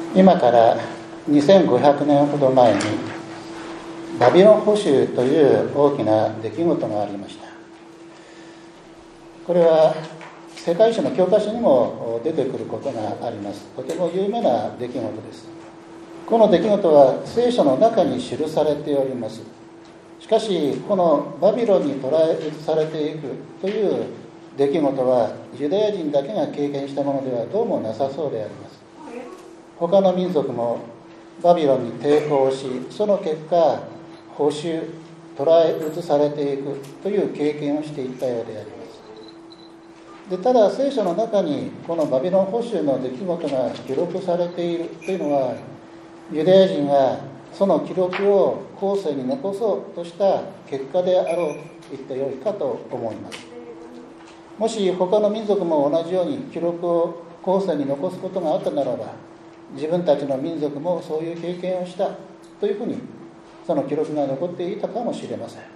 今から2500年ほど前にバビロン捕囚という大きな出来事がありました。これは世界史の教科書にも出てくることがあります。とても有名な出来事です。この出来事は聖書の中に記されております。しかしこのバビロンに捕らえ移されていくという出来事はユダヤ人だけが経験したものではどうもなさそうであります。他の民族もバビロンに抵抗し、その結果捕囚、捕らえ移されていくという経験をしていったようであります。でただ聖書の中にこのバビロン捕囚の出来事が記録されているというのは、ユダヤ人がその記録を後世に残そうとした結果であろうと言ってよいかと思います。もし他の民族も同じように記録を後世に残すことがあったならば、自分たちの民族もそういう経験をしたというふうにその記録が残っていたかもしれません。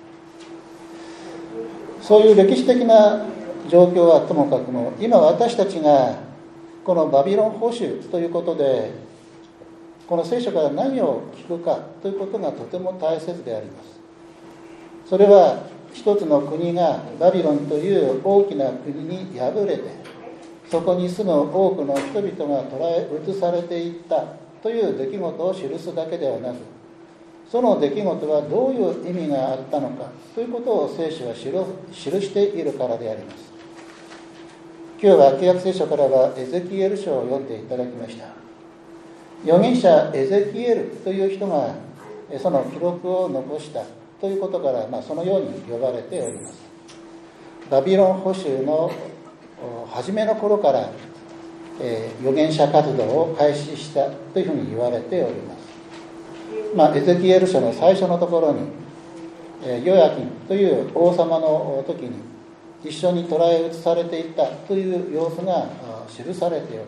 そういう歴史的な状況はともかくも、今私たちがこのバビロン捕囚ということでこの聖書から何を聞くかということがとても大切であります。それは一つの国がバビロンという大きな国に敗れて、そこに住む多くの人々が捕らえ移されていったという出来事を記すだけではなく、その出来事はどういう意味があったのかということを聖書は記しているからであります。今日は旧約聖書からはエゼキエル書を読んでいただきました。預言者エゼキエルという人がその記録を残したということから、そのように呼ばれております。バビロン捕囚の初めの頃から預言者活動を開始したというふうに言われております。エゼキエル書の最初のところにヨヤキンという王様の時に一緒に捕らえ移されていったという様子が記されております。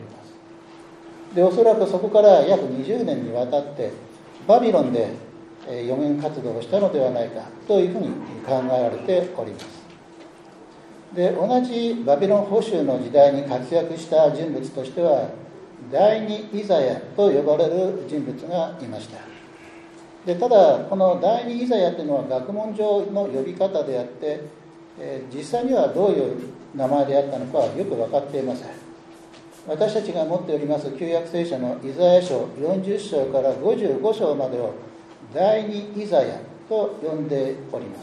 でおそらくそこから約20年にわたってバビロンで預言活動をしたのではないかというふうに考えられております。で同じバビロン捕囚の時代に活躍した人物としては第二イザヤと呼ばれる人物がいました。でただこの第二イザヤというのは学問上の呼び方であって、実際にはどういう名前であったのかはよく分かっていません。私たちが持っております旧約聖書のイザヤ書40章から55章までを第二イザヤと呼んでおります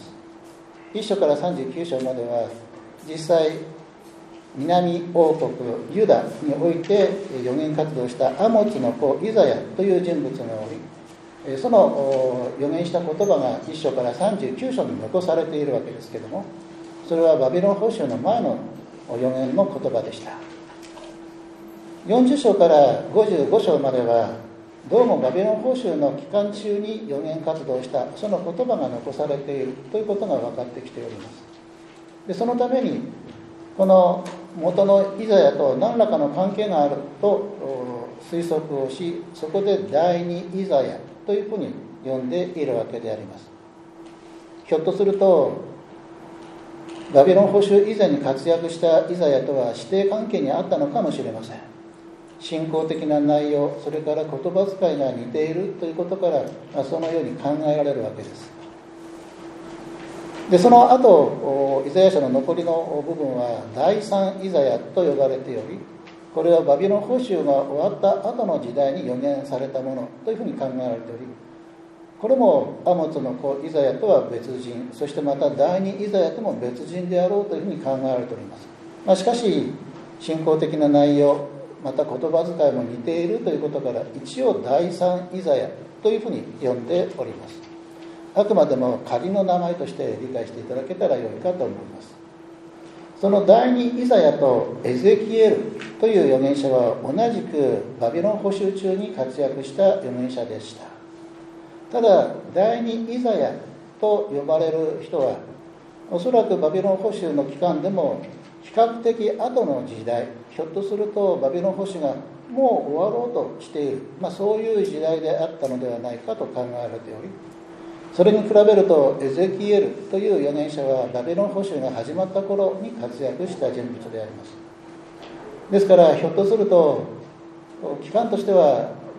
。1章から39章までは実際南王国ユダにおいて預言活動したアモツの子イザヤという人物がおり、その預言した言葉が1章から39章に残されているわけですけれども、それはバビロン捕囚の前の預言の言葉でした。40章から55章まではどうもバビロン捕囚の期間中に預言活動したその言葉が残されているということが分かってきております。でそのためにこの元のイザヤと何らかの関係があると推測をし、そこで第二イザヤというふうに呼んでいるわけであります。ひょっとするとバビロン捕囚以前に活躍したイザヤとは師弟関係にあったのかもしれません。信仰的な内容、それから言葉遣いが似ているということから、そのように考えられるわけです。でその後イザヤ書の残りの部分は第三イザヤと呼ばれており、これはバビロン捕囚が終わった後の時代に預言されたものというふうに考えられており、これもアモツの子イザヤとは別人、そしてまた第二イザヤとも別人であろうというふうに考えられております。しかし信仰的な内容、また言葉遣いも似ているということから、一応第三イザヤというふうに呼んでおります。あくまでも仮の名前として理解していただけたらよいかと思います。その第二イザヤとエゼキエルという預言者は同じくバビロン捕囚中に活躍した預言者でした。ただ第二イザヤと呼ばれる人はおそらくバビロン捕囚の期間でも比較的後の時代、ひょっとするとバビロン捕囚がもう終わろうとしている、そういう時代であったのではないかと考えられており、それに比べるとエゼキエルという預言者はバビロン捕囚が始まった頃に活躍した人物であります。ですからひょっとすると期間としては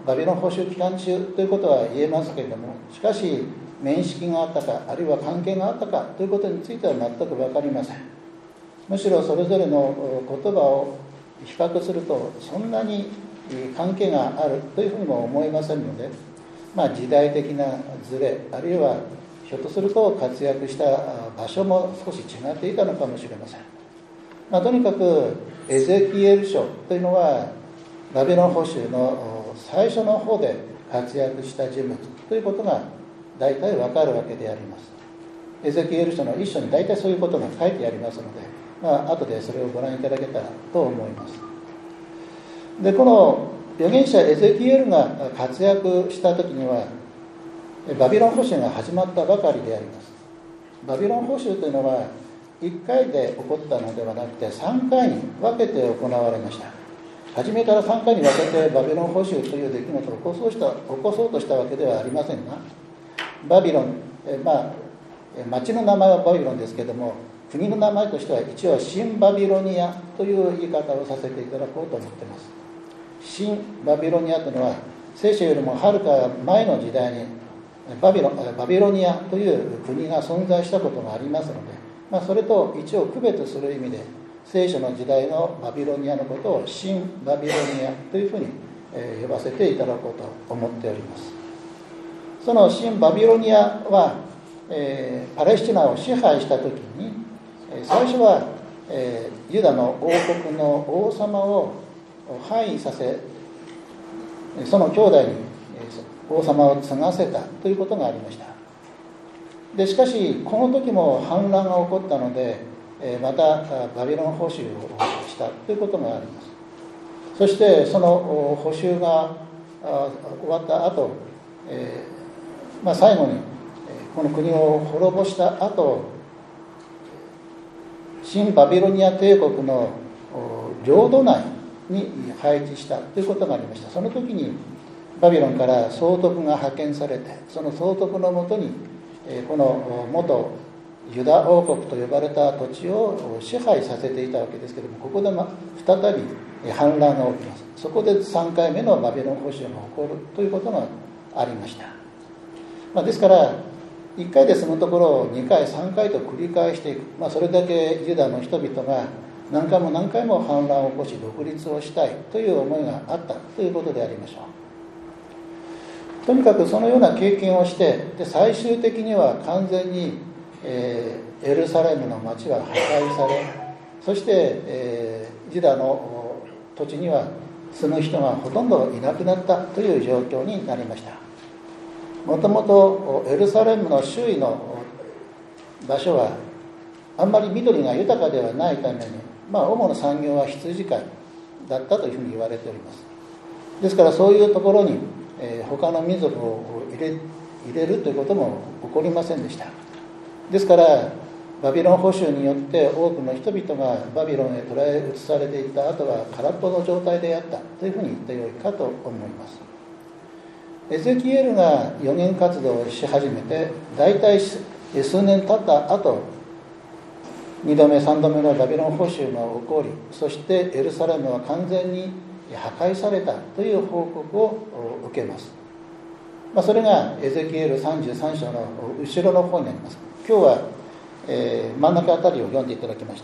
バビロン捕囚期間中ということは言えますけれども、しかし面識があったか、あるいは関係があったかということについては全く分かりません。むしろそれぞれの言葉を比較するとそんなに関係があるというふうにも思いませんので、時代的なズレ、あるいはひょっとすると活躍した場所も少し違っていたのかもしれません。とにかくエゼキエル書というのはバビロン捕囚の最初の方で活躍した人物ということが大体わかるわけであります。エゼキエル書の一章に大体そういうことが書いてありますので、後でそれをご覧いただけたらと思います。で、この預言者エゼキエルが活躍した時にはバビロン捕囚が始まったばかりであります。バビロン捕囚というのは1回で起こったのではなくて3回に分けて行われました。初めから3回に分けてバビロン捕囚という出来事を起こそうとしたわけではありませんが、バビロン、町の名前はバビロンですけれども、国の名前としては一応新バビロニアという言い方をさせていただこうと思っています。新バビロニアというのは聖書よりもはるか前の時代にバビロニアという国が存在したことがありますので、それと一応区別する意味で聖書の時代のバビロニアのことを新バビロニアというふうに呼ばせていただこうと思っております。その新バビロニアはパレスチナを支配した時に最初はユダの王国の王様を廃位させ、その兄弟に王様を継がせたということがありました。でしかしこの時も反乱が起こったのでまたバビロン捕囚をしたということがあります。そしてその捕囚が終わった後、最後にこの国を滅ぼした後、新バビロニア帝国の領土内に配置したということがありました。その時にバビロンから総督が派遣されて、その総督のもとにこの元ユダ王国と呼ばれた土地を支配させていたわけですけれども、ここで再び反乱が起きます。そこで3回目のバビロン捕囚が起こるということがありました。ですから1回で済むところを2回3回と繰り返していく、それだけユダの人々が何回も何回も反乱を起こし独立をしたいという思いがあったということでありましょう。とにかくそのような経験をして、で最終的には完全に、エルサレムの町は破壊され、そして、ユダの土地には住む人がほとんどいなくなったという状況になりました。もともとエルサレムの周囲の場所はあんまり緑が豊かではないために、主な産業は羊飼いだったというふうに言われております。ですからそういうところに、他の民族を入れるということも起こりませんでした。ですからバビロン捕囚によって多くの人々がバビロンへ捕らえ移されていった後は空っぽの状態であったというふうに言ってよいかと思います。エゼキエルが預言活動をし始めて大体数年経った後、2度目3度目のバビロン捕囚が起こり、そしてエルサレムは完全に破壊されたという報告を受けます。それがエゼキエル33章の後ろの方になります。今日は、真ん中あたりを読んでいただきました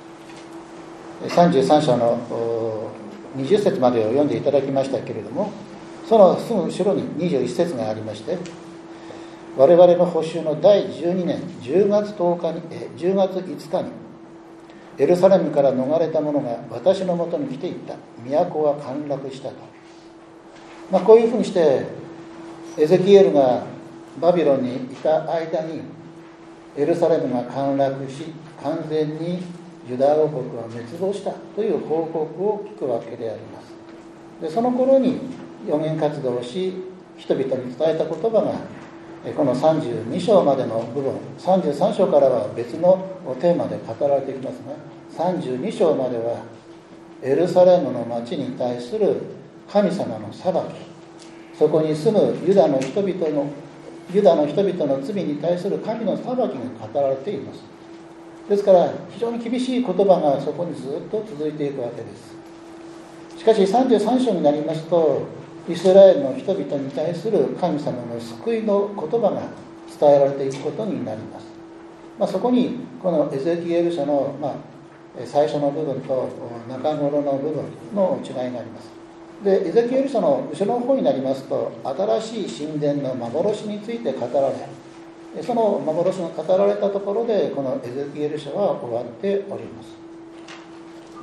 。33章の20節までを読んでいただきましたけれども、そのすぐ後ろに21節がありまして、我々の捕囚の第12年10月5日に10月5日にエルサレムから逃れた者が私のもとに来ていった。都は陥落したと。こういうふうにしてエゼキエルがバビロンにいた間にエルサレムが陥落し、完全にユダ王国は滅亡したという報告を聞くわけであります。でその頃に預言活動をし、人々に伝えた言葉がこの32章までの部分、33章からは別のテーマで語られていきますが、32章まではエルサレムの町に対する神様の裁き、そこに住むユダの人々の罪に対する神の裁きが語られています。ですから非常に厳しい言葉がそこにずっと続いていくわけです。しかし33章になりますと、 イスラエルの人々に対する神様の救いの言葉が伝えられていくことになります。そこにこのエゼキエル書の、最初の部分と中頃の部分の違いがあります。でエゼキエル書の後ろの方になりますと、新しい神殿の幻について語られ、その幻が語られたところでこのエゼキエル書は終わっております。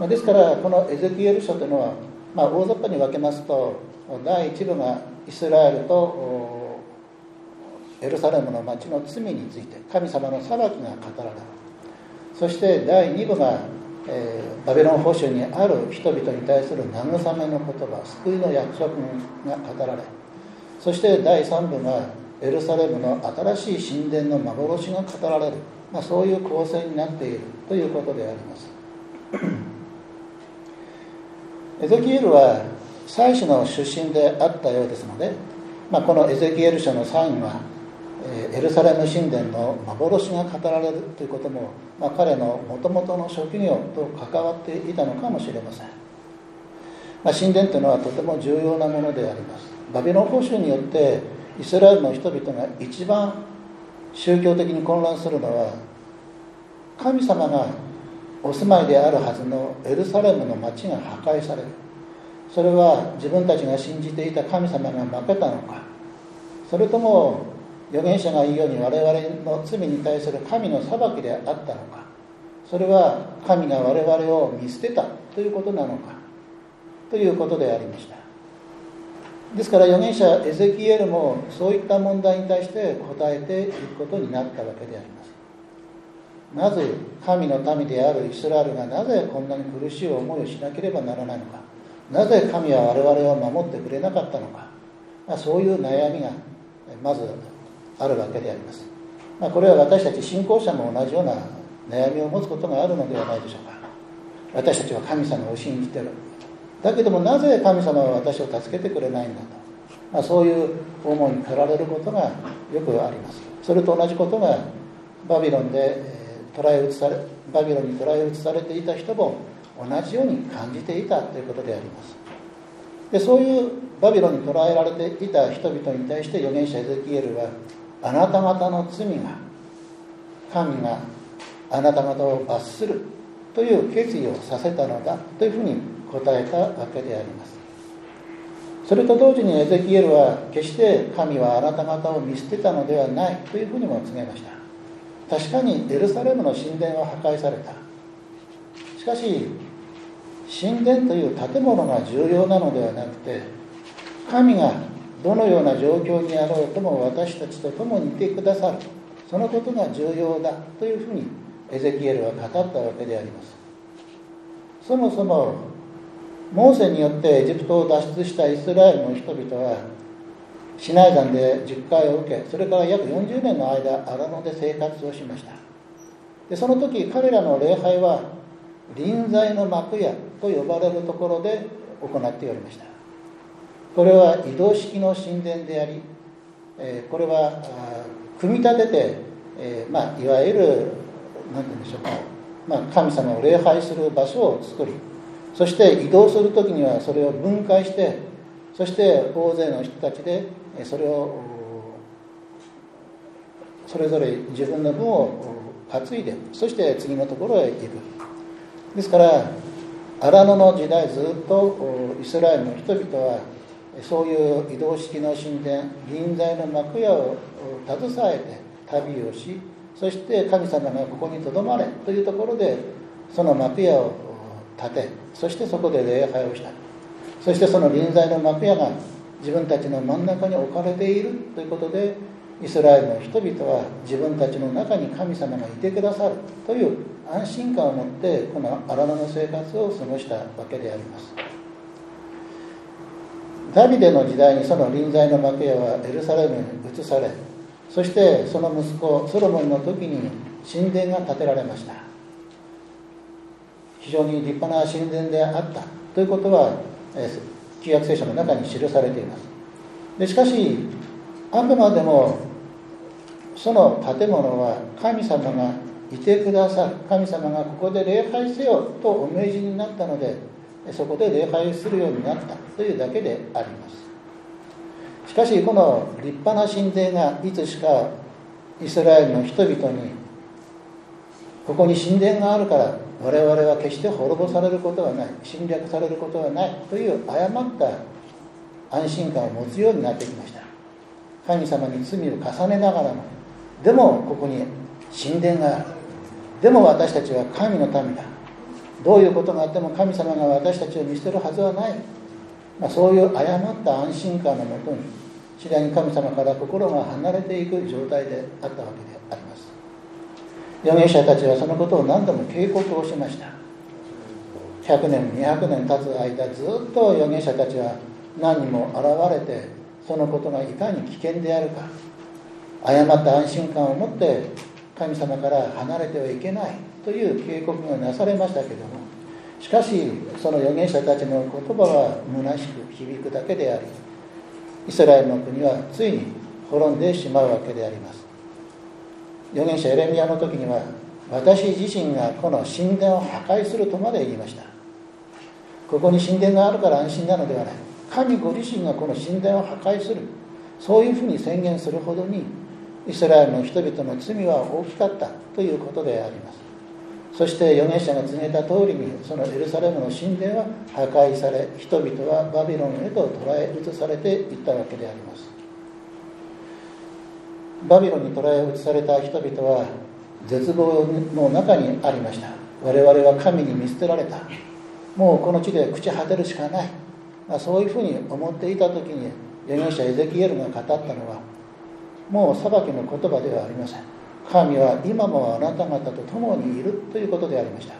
ですからこのエゼキエル書というのは、大雑把に分けますと、第一部がイスラエルとエルサレムの町の罪について神様の裁きが語られる。そして第二部が、バビロン捕囚にある人々に対する慰めの言葉、救いの約束が語られ、そして第三部がエルサレムの新しい神殿の幻が語られる、そういう構成になっているということであります。エゼキエルは祭司の出身であったようですので、このエゼキエル書のサインはエルサレム神殿の幻が語られるということも、彼のもともとの職業と関わっていたのかもしれません。神殿というのはとても重要なものであります。バビロン捕囚によってイスラエルの人々が一番宗教的に混乱するのは、神様がお住まいであるはずのエルサレムの町が破壊される。それは自分たちが信じていた神様が負けたのか、それとも預言者が言うように我々の罪に対する神の裁きであったのか、それは神が我々を見捨てたということなのかということでありました。ですから預言者エゼキエルもそういった問題に対して答えていくことになったわけであります。なぜ神の民であるイスラエルがなぜこんなに苦しい思いをしなければならないのか、なぜ神は我々を守ってくれなかったのか、そういう悩みがまずあるわけであります。これは私たち信仰者も同じような悩みを持つことがあるのではないでしょうか。私たちは神様を信じている。だけどもなぜ神様は私を助けてくれないんだと、そういう思いに駆られることがよくあります。それと同じことがバビロンに捕らえ移されていた人も同じように感じていたということであります。でそういうバビロンに捕らえられていた人々に対して預言者エゼキエルは、あなた方の罪が神があなた方を罰するという決意をさせたのだというふうに答えたわけであります。それと同時にエゼキエルは決して神はあなた方を見捨てたのではないというふうにも告げました。確かにエルサレムの神殿は破壊された。しかし神殿という建物が重要なのではなくて、神がどのような状況にあろうとも私たちと共にいてくださる、そのことが重要だというふうにエゼキエルは語ったわけであります。そもそもモーセによってエジプトを脱出したイスラエルの人々はシナイ山で十戒を受け、それから約40年の間荒野で生活をしました。でその時彼らの礼拝は臨在の幕屋と呼ばれるところで行っておりました。これは移動式の神殿であり、これは組み立てて、いわゆる何て言うんでしょうか、神様を礼拝する場所を作り、そして移動する時にはそれを分解して、そして大勢の人たちでそれをそれぞれ自分の分を担いで、そして次のところへ行く。ですから荒野の時代ずっとイスラエルの人々はそういう移動式の神殿、臨在の幕屋を携えて旅をし、そして神様がここにとどまれというところでその幕屋を建て、そしてそこで礼拝をした。そしてその臨在の幕屋が自分たちの真ん中に置かれているということで、イスラエルの人々は自分たちの中に神様がいてくださるという安心感を持ってこの荒野の生活を過ごしたわけであります。ダビデの時代にその臨在の幕屋はエルサレムに移され、そしてその息子ソロモンの時に神殿が建てられました。非常に立派な神殿であったということは旧約聖書の中に記されています。でしかしあくまでもその建物は神様がいてくださる、神様がここで礼拝せよとお命じになったので、そこで礼拝するようになったというだけであります。 かしこの立派な神殿がいつしかイスラエルの人々に、ここに神殿があるから我々は決して滅ぼされることはない、侵略されることはないという誤った安心感を持つようになってきました。神様に罪を重ねながらも、でもここに神殿がある、でも私たちは神の民だ、どういうことがあっても神様が私たちを見捨てるはずはない、そういう誤った安心感のもとに次第に神様から心が離れていく状態であったわけであります。預言者たちはそのことを何度も警告をしました。100年200年経つ間、ずっと預言者たちは何人も現れて、そのことがいかに危険であるか、誤った安心感を持って神様から離れてはいけないという警告がなされましたけれども、しかしその預言者たちの言葉は虚しく響くだけであり、イスラエルの国はついに滅んでしまうわけであります。預言者エレミヤの時には、私自身がこの神殿を破壊するとまで言いました。ここに神殿があるから安心なのではない、神ご自身がこの神殿を破壊する、そういうふうに宣言するほどにイスラエルの人々の罪は大きかったということであります。そして預言者が告げた通りに、そのエルサレムの神殿は破壊され、人々はバビロンへと捕らえ移されていったわけであります。バビロンに捕らえ移された人々は絶望の中にありました。我々は神に見捨てられた、もうこの地で朽ち果てるしかない、そういうふうに思っていた時に、預言者エゼキエルが語ったのは、もう裁きの言葉ではありません。神は今もあなた方と共にいるということでありました。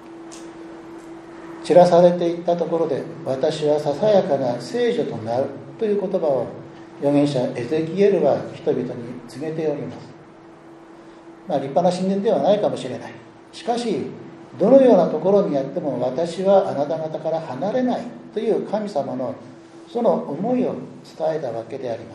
散らされていったところで、私はささやかな聖女となるという言葉を預言者エゼキエルは人々に告げております。立派な神殿ではないかもしれない。しかしどのようなところにあっても、私はあなた方から離れないという神様のその思いを伝えたわけであります。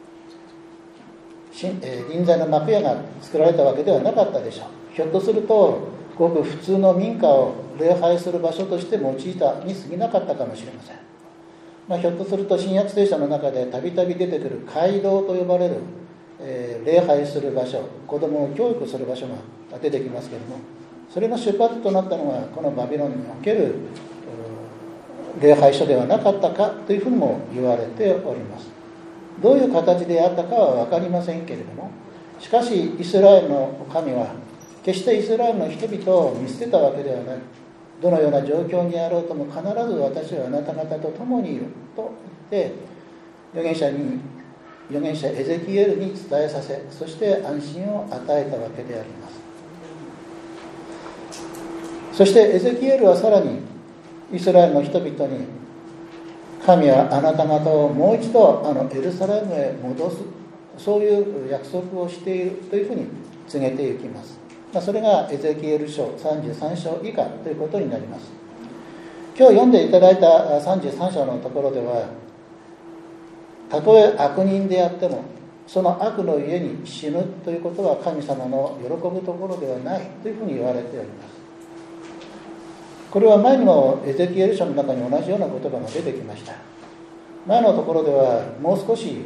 臨在の幕屋が作られたわけではなかったでしょう。ひょっとするとごく普通の民家を礼拝する場所として用いたに過ぎなかったかもしれません。ひょっとすると新約聖書の中でたびたび出てくる街道と呼ばれる、礼拝する場所、子供を教育する場所が出てきますけれども、それの出発となったのはこのバビロンにおける礼拝所ではなかったかというふうにも言われております。どういう形であったかは分かりませんけれども、しかしイスラエルの神は決してイスラエルの人々を見捨てたわけではない。どのような状況にあろうとも必ず私はあなた方と共にいると言って、預言者エゼキエルに伝えさせ、そして安心を与えたわけであります。そしてエゼキエルはさらにイスラエルの人々に、神はあなた方をもう一度エルサレムへ戻す、そういう約束をしているというふうに告げていきます。それがエゼキエル書33章以下ということになります。今日読んでいただいた33章のところでは、たとえ悪人であってもその悪の家に死ぬということは神様の喜ぶところではないというふうに言われております。これは前にもエゼキエル書の中に同じような言葉が出てきました。前のところではもう少し、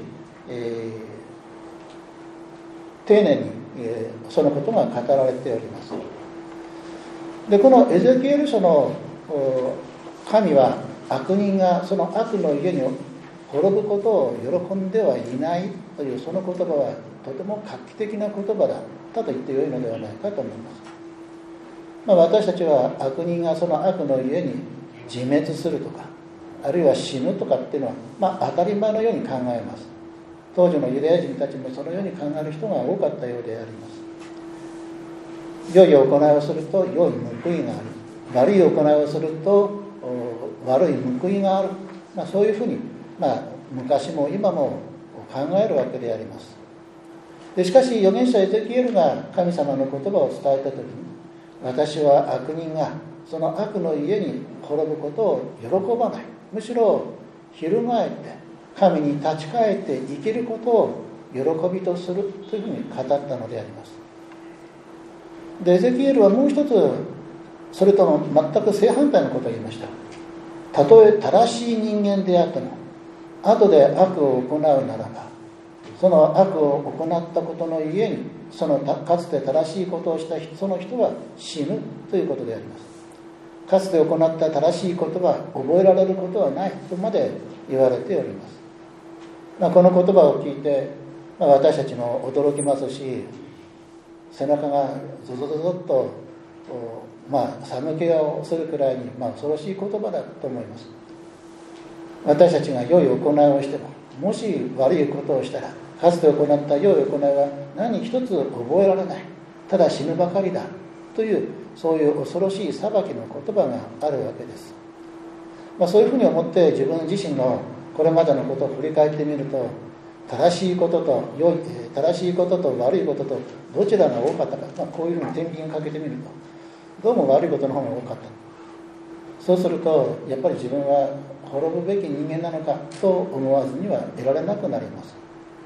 丁寧に、そのことが語られております。で、このエゼキエル書の神は悪人がその悪の家に滅ぶことを喜んではいないというその言葉はとても画期的な言葉だったと言ってよいのではないかと思います。私たちは悪人がその悪の家に自滅するとか、あるいは死ぬとかっていうのは、当たり前のように考えます。当時のユダヤ人たちもそのように考える人が多かったようであります。良い行いをすると良い報いがある、悪い行いをすると悪い報いがある、そういうふうに、昔も今も考えるわけであります。でしかし預言者エゼキエルが神様の言葉を伝えたときに、私は悪人がその悪の家に滅ぶことを喜ばない、むしろ翻って神に立ち返って生きることを喜びとするというふうに語ったのであります。でエゼキエルはもう一つ、それとも全く正反対のことを言いました。たとえ正しい人間であっても後で悪を行うならば、その悪を行ったことのゆえに、そのかつて正しいことをしたその人は死ぬということであります。かつて行った正しいことは覚えられることはないとまで言われております。この言葉を聞いて、私たちも驚きますし、背中がゾゾゾゾッと、寒気がするくらいに、恐ろしい言葉だと思います。私たちが良い行いをしても、もし悪いことをしたら、かつて行った良い行いは何一つ覚えられない、ただ死ぬばかりだという、そういう恐ろしい裁きの言葉があるわけです。そういうふうに思って自分自身のこれまでのことを振り返ってみると、正しいことと悪いこととどちらが多かったか、こういうふうに天秤かけてみると、どうも悪いことの方が多かった。そうするとやっぱり自分は滅ぶべき人間なのかと思わずにはいられなくなります。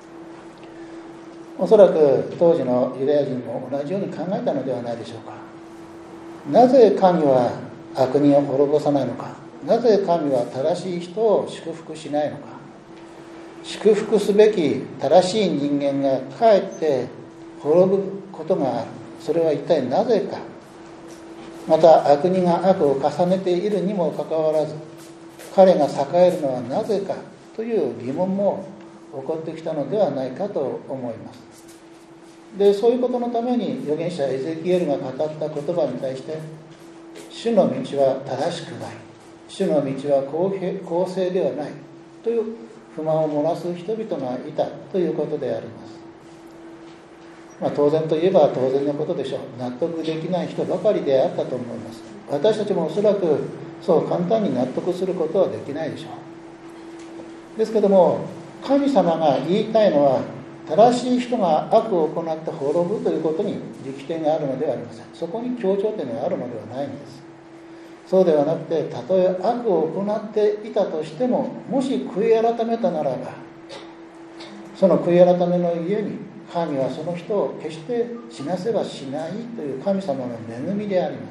おそらく当時のユダヤ人も同じように考えたのではないでしょうか。なぜ神は悪人を滅ぼさないのか、なぜ神は正しい人を祝福しないのか、祝福すべき正しい人間がかえって滅ぶことがある。それは一体なぜか。また悪人が悪を重ねているにもかかわらず、彼が栄えるのはなぜかという疑問も起こってきたのではないかと思います。で、そういうことのために預言者エゼキエルが語った言葉に対して、主の道は正しくない、主の道は公正ではないという不満を漏らす人々がいたということであります。当然といえば当然のことでしょう。納得できない人ばかりであったと思います。私たちもおそらくそう簡単に納得することはできないでしょう。ですけども、神様が言いたいのは、正しい人が悪を行って滅ぶということに力点があるのではありません。そこに強調点があるのではないんです。そうではなくて、たとえ悪を行っていたとしても、もし悔い改めたならば、その悔い改めのゆえに神はその人を決して死なせはしないという神様の恵みであります。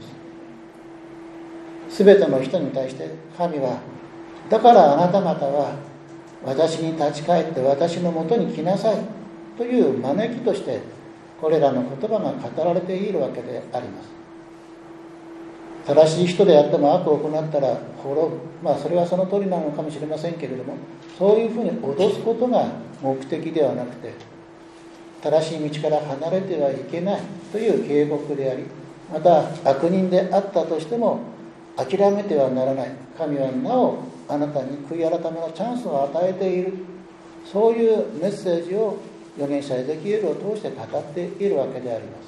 すべての人に対して神は、だからあなた方は私に立ち返って私のもとに来なさいという招きとして、これらの言葉が語られているわけであります。正しい人であっても悪を行ったら滅ぶ、それはその通りなのかもしれませんけれども、そういうふうに脅すことが目的ではなくて、正しい道から離れてはいけないという警告であり、また悪人であったとしても諦めてはならない、神はなおあなたに悔い改めのチャンスを与えている、そういうメッセージを預言者エゼキエルを通して語っているわけであります。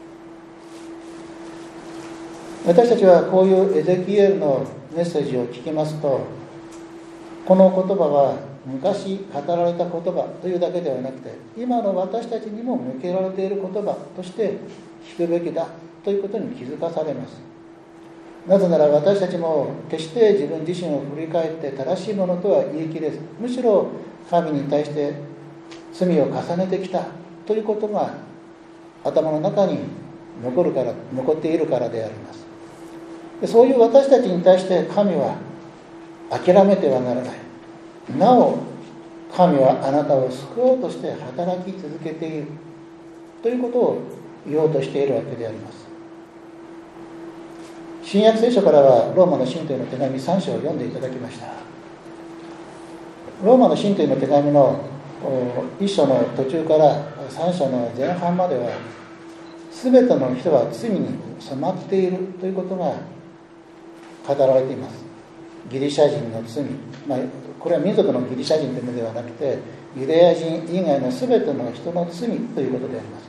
私たちはこういうエゼキエルのメッセージを聞きますと、この言葉は昔語られた言葉というだけではなくて、今の私たちにも向けられている言葉として聞くべきだということに気づかされます。なぜなら私たちも決して自分自身を振り返って正しいものとは言い切れず、むしろ神に対して罪を重ねてきたということが頭の中に残っているからであります。そういう私たちに対して神は諦めてはならない。なお神はあなたを救おうとして働き続けているということを言おうとしているわけであります。新約聖書からはローマの信徒への手紙3章を読んでいただきました。ローマの信徒への手紙の1章の途中から3章の前半までは、全ての人は罪に染まっているということが語られています。ギリシャ人の罪、これは民族のギリシャ人というのではなくて、ユダヤ人以外の全ての人の罪ということであります。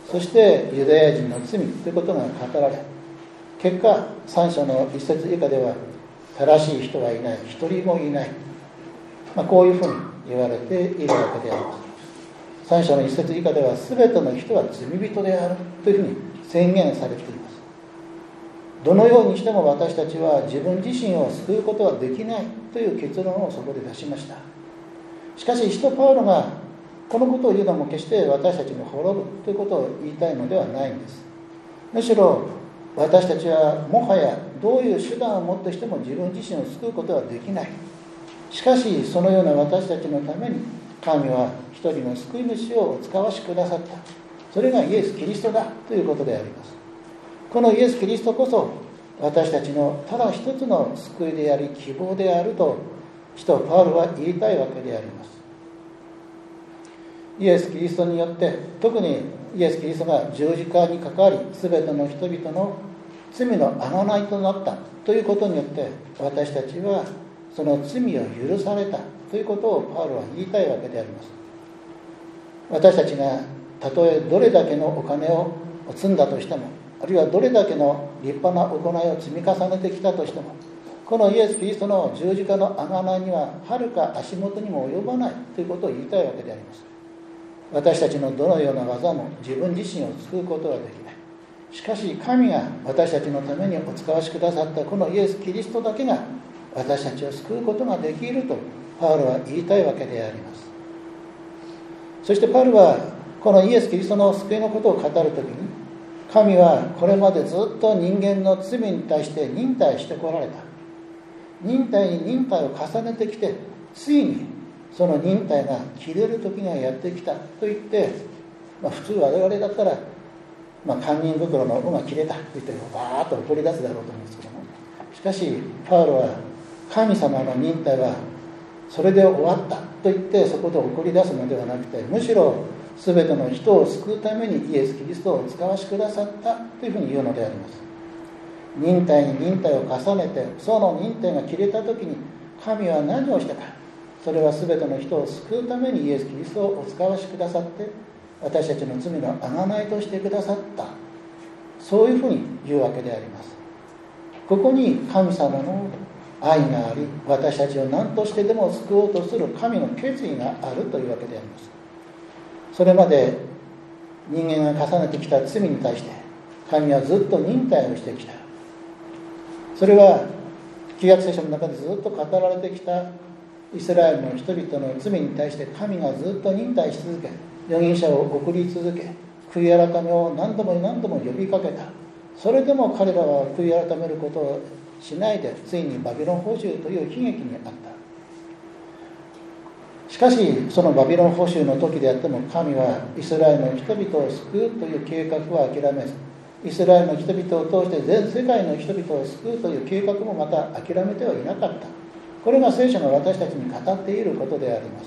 そしてユダヤ人の罪ということが語られ、結果3章の1節以下では、正しい人はいない、一人もいない、こういうふうに言われているわけであります。3章の1節以下では、全ての人は罪人であるというふうに宣言されています。どのようにしても私たちは自分自身を救うことはできないという結論をそこで出しました。しかし使徒パウロがこのことを言うのも決して私たちが滅ぶということを言いたいのではないんです。むしろ私たちはもはやどういう手段をもってしても自分自身を救うことはできない。 しかしそのような私たちのために神は一人の救い主をお使わしくださった。それがイエス・キリストだということであります。このイエス・キリストこそ私たちのただ一つの救いであり希望であると使徒パウロは言いたいわけであります。イエス・キリストによって、特にイエス・キリストが十字架にかかり全ての人々の罪の贖いとなったということによって、私たちはその罪を許されたということをパウロは言いたいわけであります。私たちがたとえどれだけのお金を積んだとしても、あるいはどれだけの立派な行いを積み重ねてきたとしても、このイエス・キリストの十字架の贖いにははるか足元にも及ばないということを言いたいわけであります。私たちのどのような技も自分自身を救うことはできない。しかし神が私たちのためにお使わしくださったこのイエス・キリストだけが私たちを救うことができるとパウロは言いたいわけであります。そしてパウロはこのイエス・キリストの救いのことを語るときに、神はこれまでずっと人間の罪に対して忍耐してこられた。忍耐に忍耐を重ねてきて、ついにその忍耐が切れる時がやってきたと言って、普通我々だったら、堪忍袋の緒が切れたと言ってバーッと怒り出すだろうと思うんですけども、しかしパウロは神様の忍耐はそれで終わったと言ってそこで怒り出すのではなくて、むしろ全ての人を救うためにイエス・キリストをお使わしくださったというふうに言うのであります。忍耐に忍耐を重ねて、その忍耐が切れた時に神は何をしたか。それは全ての人を救うためにイエス・キリストをお使わしくださって、私たちの罪の贖いとしてくださった、そういうふうに言うわけであります。ここに神様の愛があり、私たちを何としてでも救おうとする神の決意があるというわけであります。それまで人間が重ねてきた罪に対して神はずっと忍耐をしてきた。それは旧約聖書の中でずっと語られてきたイスラエルの人々の罪に対して神がずっと忍耐し続け、預言者を送り続け、悔い改めを何度も何度も呼びかけた。それでも彼らは悔い改めることをしないで、ついにバビロン捕囚という悲劇にあった。しかしそのバビロン捕囚の時であっても、神はイスラエルの人々を救うという計画は諦めず、イスラエルの人々を通して全世界の人々を救うという計画もまた諦めてはいなかった。これが聖書が私たちに語っていることであります。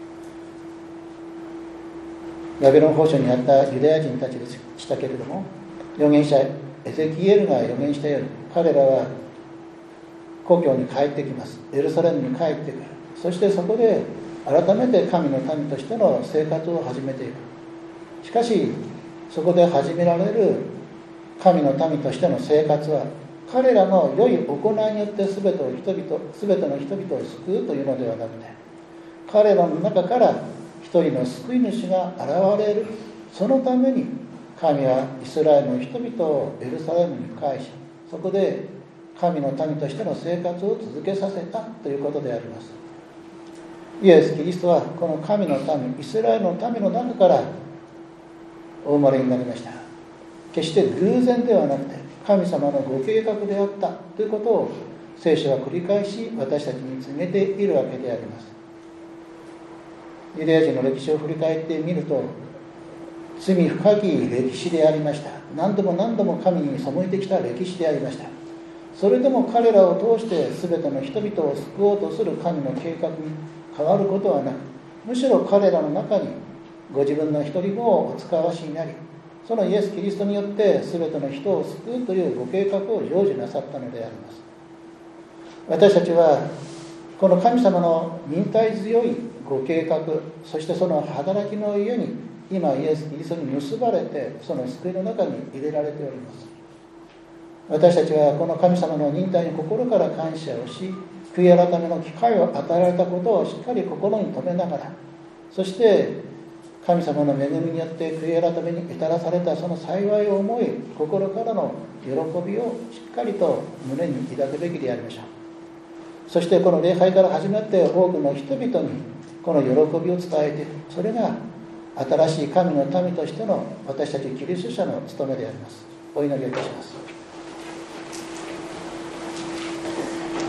バビロン捕囚にあったユダヤ人たちでしたけれども、預言者エゼキエルが預言したように、彼らは故郷に帰ってきます。エルサレムに帰ってくる。そしてそこで改めて神の民としての生活を始めていく。しかしそこで始められる神の民としての生活は、彼らの良い行いによって全ての人々を救うというのではなくて、彼らの中から一人の救い主が現れる。そのために神はイスラエルの人々をエルサレムに返し、そこで神の民としての生活を続けさせたということであります。イエス・キリストはこの神の民、イスラエルの民の中からお生まれになりました。決して偶然ではなくて神様のご計画であったということを聖書は繰り返し私たちに告げているわけであります。ユダヤ人の歴史を振り返ってみると、罪深き歴史でありました。何度も何度も神に背いてきた歴史でありました。それでも彼らを通して全ての人々を救おうとする神の計画に変わることはなく、むしろ彼らの中にご自分の一人子をお使わしになり、そのイエス・キリストによって全ての人を救うというご計画を成就なさったのであります。私たちはこの神様の忍耐強いご計画、そしてその働きのゆえに今イエス・キリストに結ばれて、その救いの中に入れられております。私たちはこの神様の忍耐に心から感謝をし、悔い改めの機会を与えられたことをしっかり心に留めながら、そして神様の恵みによって悔い改めに至らされたその幸いを思い、心からの喜びをしっかりと胸に抱くべきでありましょう。そしてこの礼拝から始まって多くの人々にこの喜びを伝えている。それが新しい神の民としての私たちキリスト者の務めであります。お祈りをいたします。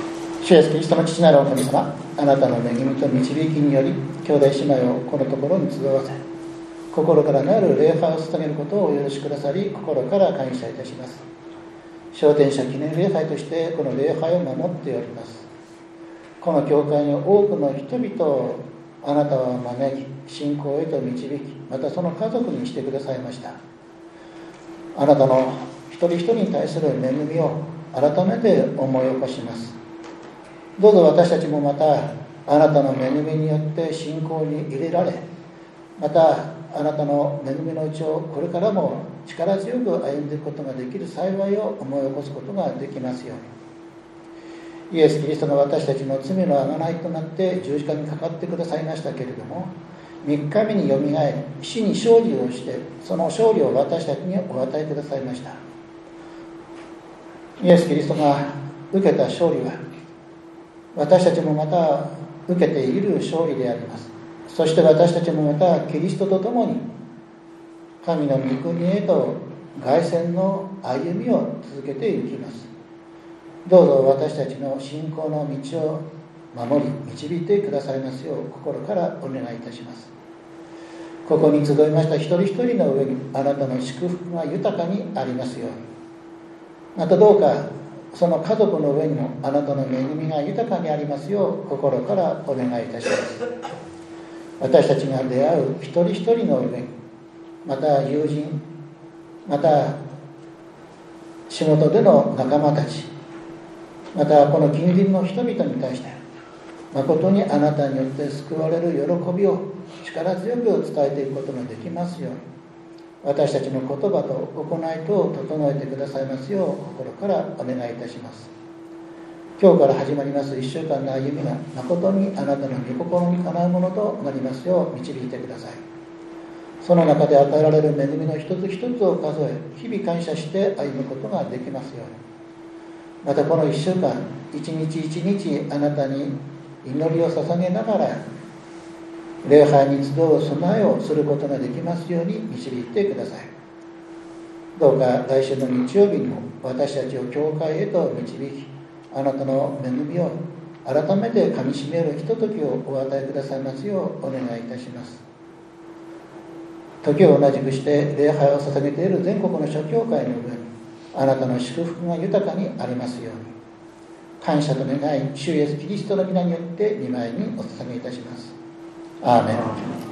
主イエスキリストの父なるお神様、あなたの恵みと導きにより兄弟姉妹をこのところに集わせ、心からなる礼拝を捧げることをお許しくださり、心から感謝いたします。昇天者記念礼拝としてこの礼拝を守っております。この教会に多くの人々をあなたは招き、信仰へと導き、またその家族にしてくださいました。あなたの一人一人に対する恵みを改めて思い起こします。どうぞ私たちもまたあなたの恵みによって信仰に入れられ、またあなたの恵みのうちをこれからも力強く歩んでいくことができる幸いを思い起こすことができますように。イエス・キリストが私たちの罪の贖いとなって十字架にかかってくださいましたけれども、3日目によみがえり、死に勝利をして、その勝利を私たちにお与えくださいました。イエス・キリストが受けた勝利は、私たちもまた受けている勝利であります。そして私たちもまたキリストと共に神の御国へと凱旋の歩みを続けていきます。どうぞ私たちの信仰の道を守り導いてくださいますよう心からお願いいたします。ここに集いました一人一人の上にあなたの祝福が豊かにありますように、またどうかその家族の上にもあなたの恵みが豊かにありますよう心からお願いいたします。私たちが出会う一人一人の上に、また友人、また仕事での仲間たち、またこの近隣の人々に対して誠にあなたによって救われる喜びを力強く伝えていくことができますように、私たちの言葉と行いと整えてくださいますよう心からお願いいたします。今日から始まります1週間の歩みが誠にあなたの御心にかなうものとなりますよう導いてください。その中で与えられる恵みの一つ一つを数え、日々感謝して歩むことができますように、またこの1週間一日一日あなたに祈りを捧げながら礼拝に集う備えをすることができますように導いてください。どうか来週の日曜日にも私たちを教会へと導き、あなたの恵みを改めてかみしめるひとときをお与えくださいますようお願いいたします。時を同じくして礼拝を捧げている全国の諸教会の上にあなたの祝福が豊かにありますように、感謝と願い主イエスキリストの皆によって御前にお捧げいたします。アーメン。